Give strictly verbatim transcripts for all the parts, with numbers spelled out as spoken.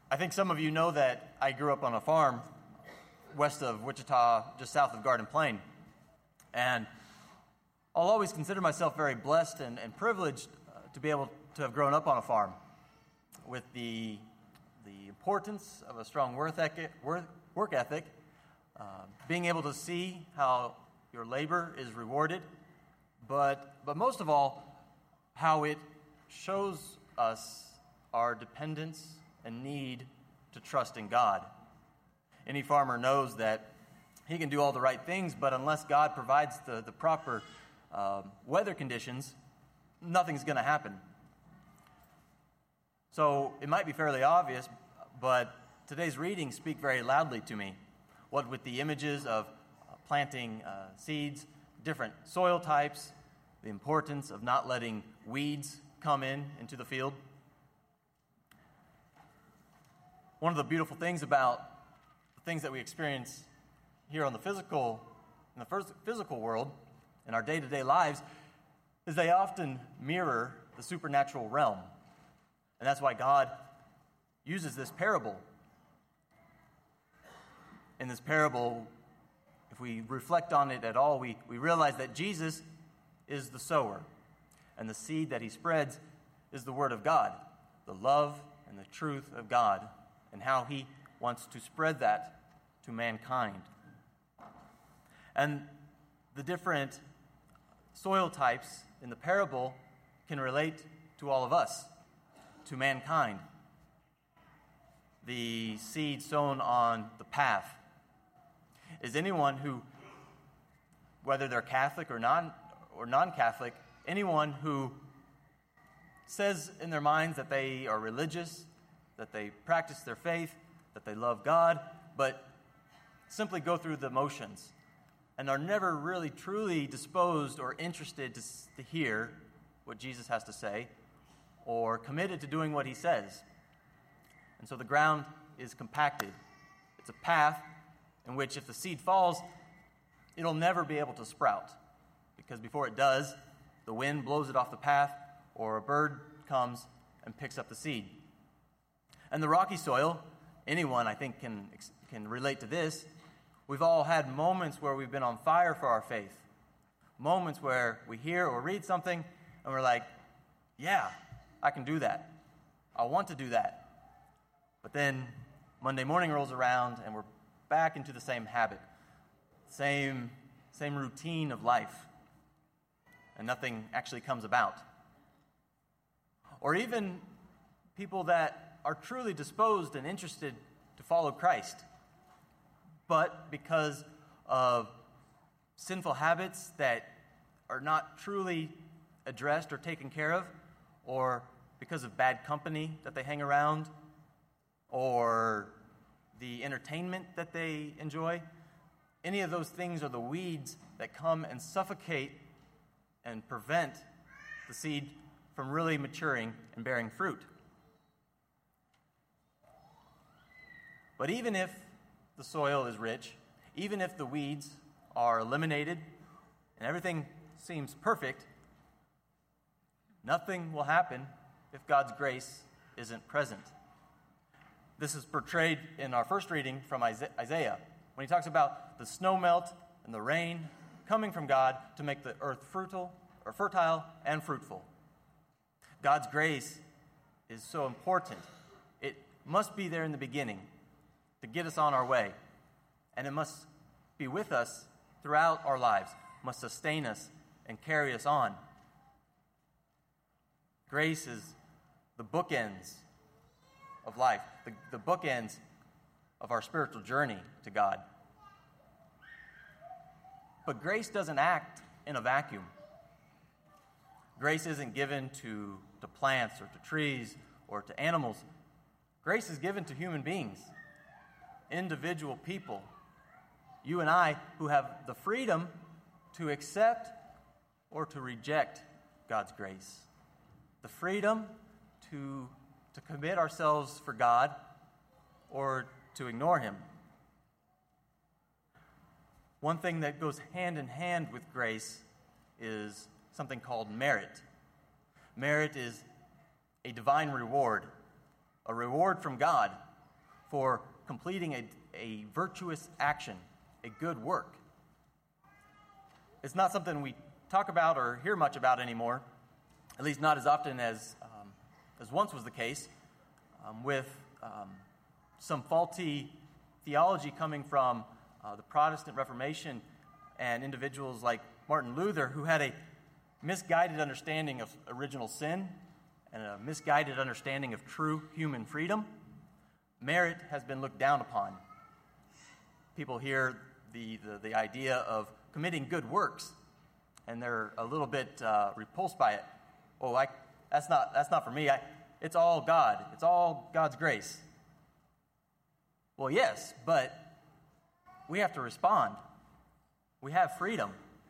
I think some of you know that I grew up on a farm west of Wichita, just south of Garden Plain. And I'll always consider myself very blessed and, and privileged uh, to be able to have grown up on a farm with the, the importance of a strong work ethic, work ethic uh, being able to see how your labor is rewarded, but, but most of all, how it shows us our dependence and need to trust in God. Any farmer knows that he can do all the right things, but unless God provides the, the proper uh, weather conditions, nothing's going to happen. So it might be fairly obvious, but today's readings speak very loudly to me. What with the images of uh, planting uh, seeds, different soil types, the importance of not letting weeds come in into the field. One of the beautiful things about the things that we experience here on the physical, in the first physical world, in our day-to-day lives, is they often mirror the supernatural realm. And that's why God uses this parable. In this parable, if we reflect on it at all, we, we realize that Jesus is the sower, and the seed that he spreads is the word of God, the love and the truth of God, and how he wants to spread that to mankind. And the different soil types in the parable can relate to all of us, to mankind. The seed sown on the path is anyone who, whether they're Catholic or non or non-Catholic, anyone who says in their minds that they are religious, that they practice their faith, that they love God, but simply go through the motions and are never really truly disposed or interested to, to hear what Jesus has to say or committed to doing what he says. And so the ground is compacted. It's a path in which if the seed falls, it'll never be able to sprout, because before it does, the wind blows it off the path or a bird comes and picks up the seed. And the rocky soil, anyone I think can can relate to this. We've all had moments where we've been on fire for our faith. Moments where we hear or read something and we're like, yeah, I can do that. I want to do that. But then Monday morning rolls around and we're back into the same habit, same, same routine of life, and nothing actually comes about. Or even people that are truly disposed and interested to follow Christ, but because of sinful habits that are not truly addressed or taken care of, or because of bad company that they hang around, or the entertainment that they enjoy, any of those things are the weeds that come and suffocate and prevent the seed from really maturing and bearing fruit. But even if the soil is rich, even if the weeds are eliminated and everything seems perfect, nothing will happen if God's grace isn't present. This is portrayed in our first reading from Isaiah, when he talks about the snow melt and the rain coming from God to make the earth fertile or fertile and fruitful. God's grace is so important. It must be there in the beginning to get us on our way. And it must be with us throughout our lives, must sustain us and carry us on. Grace is the bookends of life, the, the bookends of our spiritual journey to God. But grace doesn't act in a vacuum. Grace isn't given to, to plants or to trees or to animals. Grace is given to human beings, individual people, you and I, who have the freedom to accept or to reject God's grace. The freedom to, to commit ourselves for God or to ignore him. One thing that goes hand in hand with grace is something called merit. Merit is a divine reward, a reward from God for completing a, a virtuous action, a good work. It's not something we talk about or hear much about anymore, at least not as often as, um, as once was the case, um, with um, some faulty theology coming from uh, the Protestant Reformation and individuals like Martin Luther, who had a misguided understanding of original sin and a misguided understanding of true human freedom. Merit has been looked down upon. People hear the, the, the idea of committing good works, and they're a little bit uh, repulsed by it. Oh, I, that's not that's not for me. I, it's all God. It's all God's grace. Well, yes, but we have to respond. We have freedom.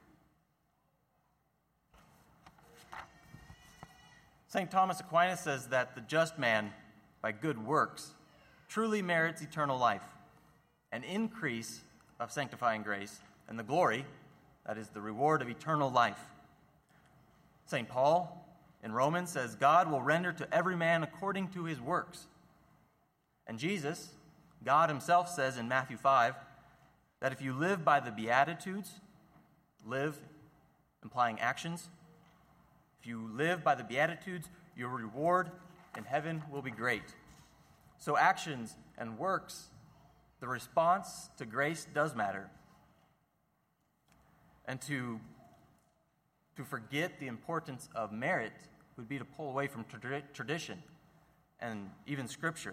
Saint Thomas Aquinas says that the just man, by good works, truly merits eternal life, an increase of sanctifying grace, and the glory, that is the reward of eternal life. Saint Paul in Romans says, God will render to every man according to his works. And Jesus, God himself, says in Matthew five, that if you live by the Beatitudes, live implying actions, if you live by the Beatitudes, your reward in heaven will be great. So actions and works, the response to grace does matter. And to, to forget the importance of merit would be to pull away from tra- tradition and even Scripture.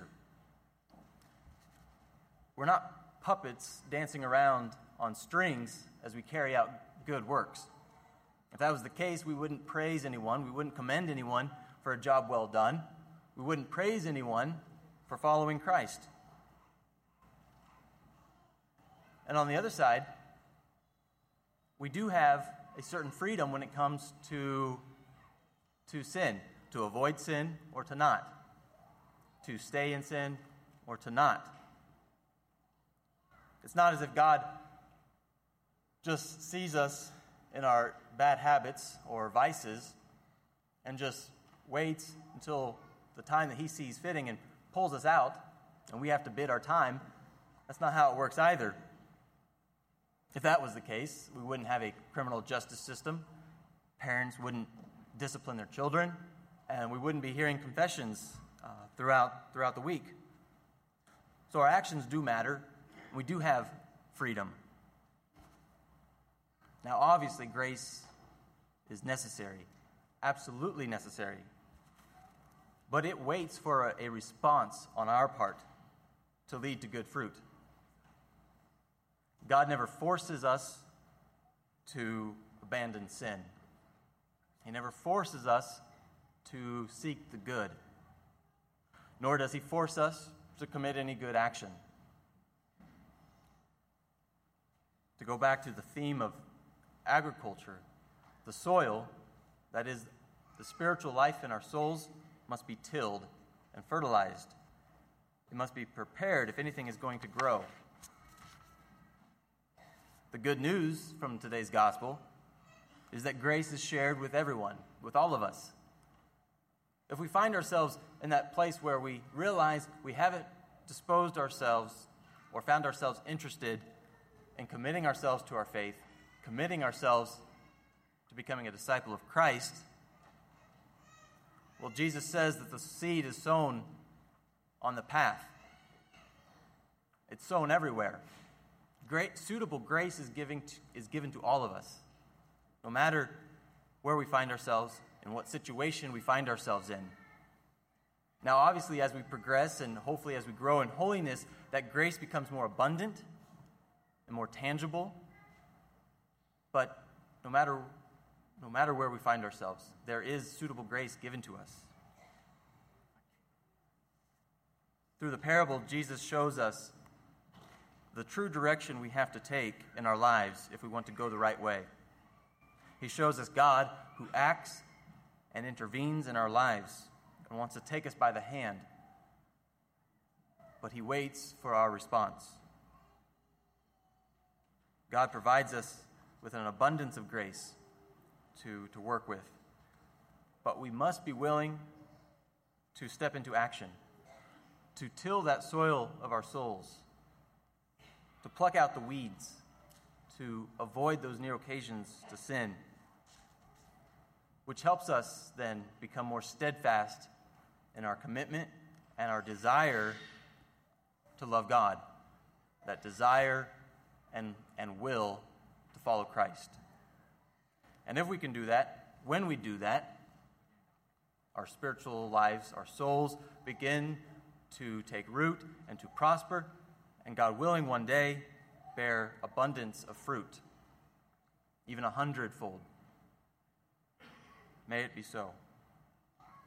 We're not puppets dancing around on strings as we carry out good works. If that was the case, we wouldn't praise anyone. We wouldn't commend anyone for a job well done. We wouldn't praise anyone for following Christ. And on the other side, we do have a certain freedom when it comes to, to sin, to avoid sin or to not, to stay in sin or to not. It's not as if God just sees us in our bad habits or vices and just waits until the time that he sees fitting and pulls us out and we have to bid our time. That's not how it works either. If that was the case, we wouldn't have a criminal justice system, parents wouldn't discipline their children, and we wouldn't be hearing confessions uh, throughout, throughout the week. So our actions do matter. We do have freedom. Now, obviously, grace is necessary, absolutely necessary. But it waits for a, a response on our part to lead to good fruit. God never forces us to abandon sin. He never forces us to seek the good. Nor does he force us to commit any good action. To go back to the theme of agriculture, the soil, that is, the spiritual life in our souls, must be tilled and fertilized. It must be prepared if anything is going to grow. The good news from today's gospel is that grace is shared with everyone, with all of us. If we find ourselves in that place where we realize we haven't disposed ourselves or found ourselves interested in committing ourselves to our faith, committing ourselves to becoming a disciple of Christ, well, Jesus says that the seed is sown on the path. It's sown everywhere. Great, suitable grace is, giving to, is given to all of us, no matter where we find ourselves and what situation we find ourselves in. Now, obviously, as we progress and hopefully as we grow in holiness, that grace becomes more abundant and more tangible. But no matter, no matter where we find ourselves, there is suitable grace given to us. Through the parable, Jesus shows us the true direction we have to take in our lives if we want to go the right way. He shows us God who acts and intervenes in our lives and wants to take us by the hand. But he waits for our response. God provides us with an abundance of grace to, to work with. But we must be willing to step into action. to till that soil of our souls, to pluck out the weeds, to avoid those near occasions to sin, which helps us then become more steadfast in our commitment and our desire to love God, that desire and, and will to follow Christ. And if we can do that, when we do that, our spiritual lives, our souls begin to take root and to prosper, and God willing, one day bear abundance of fruit, even a hundredfold. May it be so.